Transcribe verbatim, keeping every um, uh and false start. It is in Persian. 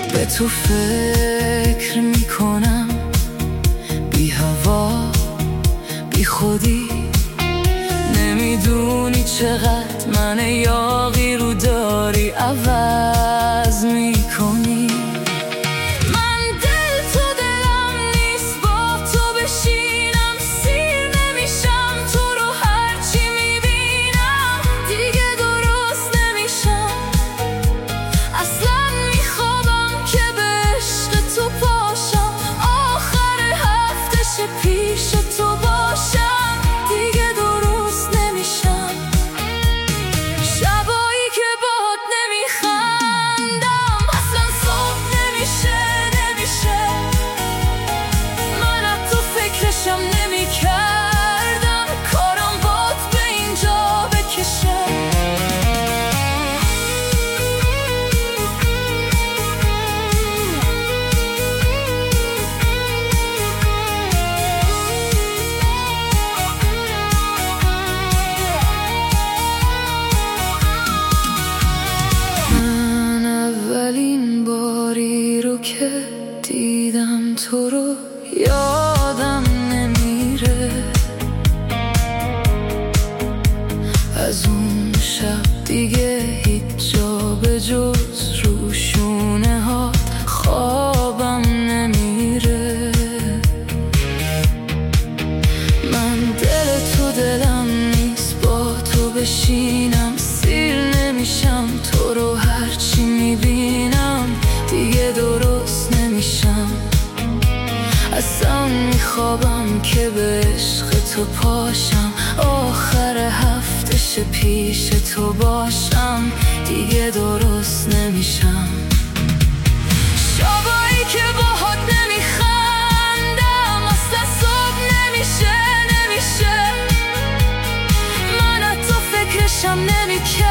به تو فکر میکنم، بی هوا بی خودی. نمیدونی چقدر من یاغی رو داری عوض میکنی. اولین باری رو که دیدم تو رو یادم نمیره. از اون شب دیگه هیچ جا به جز رو شونه ها خوابم نمیره. من دل تو دلم نیست با تو بشینم، سیر نمیشم تو رو هرچی میبینم دیگه درست نمیشم. اصلا میخوابم که به عشق تو پاشم، آخر هفتش پیش تو باشم دیگه درست نمیشم. شبایی که باهات نمیخندم اصلا صبح نمیشه نمیشه. من حتی فکرشم نمیکنم